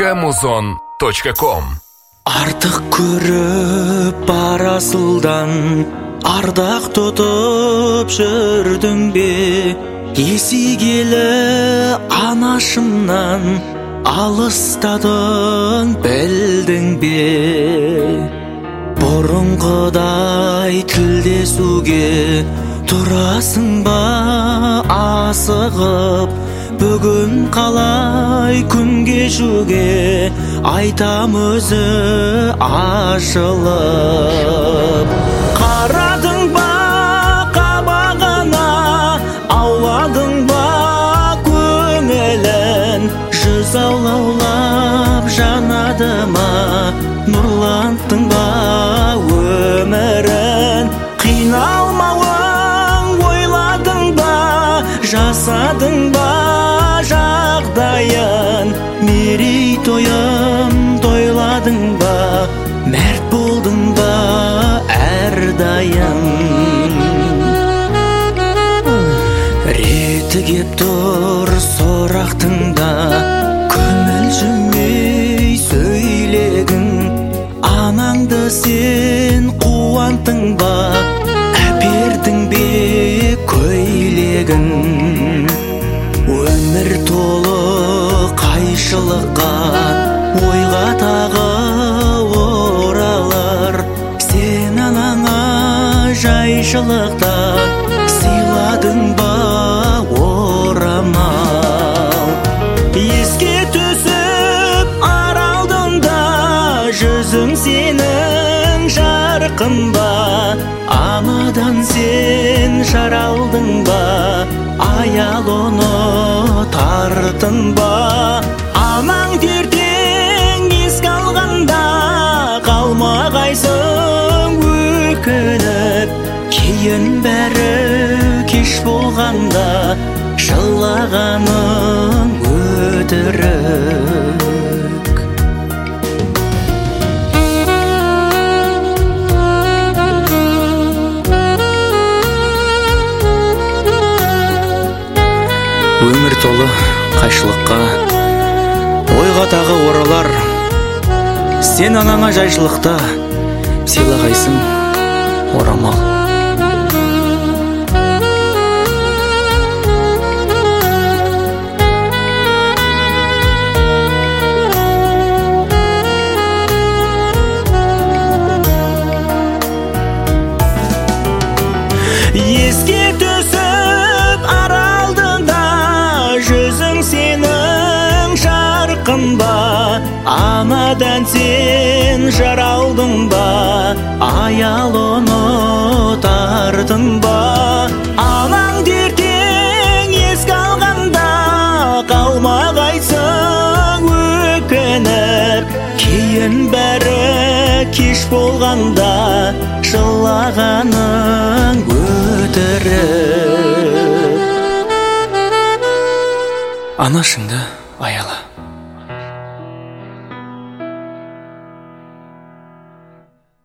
muzon.com. Артық көріп барасылдан ардақ тұтып жүрдің бе? Есігелі анашымнан алыстадың білдің бе? Бұрынғыдай тілдесуге тұрасың ба асығып? Бүгін қалай күн кешуге айтам өзі ашылып. Қарадың ба қабағына, ауладың ба көңілін? Жүз аулаулап жанады ма, нұрланттың ба өмірін? Қиналмауын ойладың ба, жасадың ба жағдайын? Мерейтойым тойладың ба, мәрт болдың ба әрдайым? Реті кеп тұр сорақтыңда, көмілжімей сөйлегің. Анаңды сен қуанттың ба, әпердің бе көйлегін? Өмір толы қайшылыққа, ойға тағы оралар. Сен анаңа жайшылықта сыйладың ба орамал? Еске түсіп аралдыңда жүзің сенің жарқын ба? Анадан сен жаралдың ба, аял оны тартын ба? Анаң дертең еске алғанда қалмағайсың өкініп? Кейін бәрі кеш болғанда жылағаның өтірік. Өмір толы қайшылыққа, ойға тағы оралар. Сен анаңа жайшылықта сыйлағайсың орамал. Еске түсіп аралдыңда жүзің сенің жарқын ба? Анадан сен жаралдың ба, аял оны тартын ба? Анаң дертең еске алғанда қалмағайсың өкініп? Кейін бәрі кеш болғанда жылағаның өтірік. Анашыңды аяла.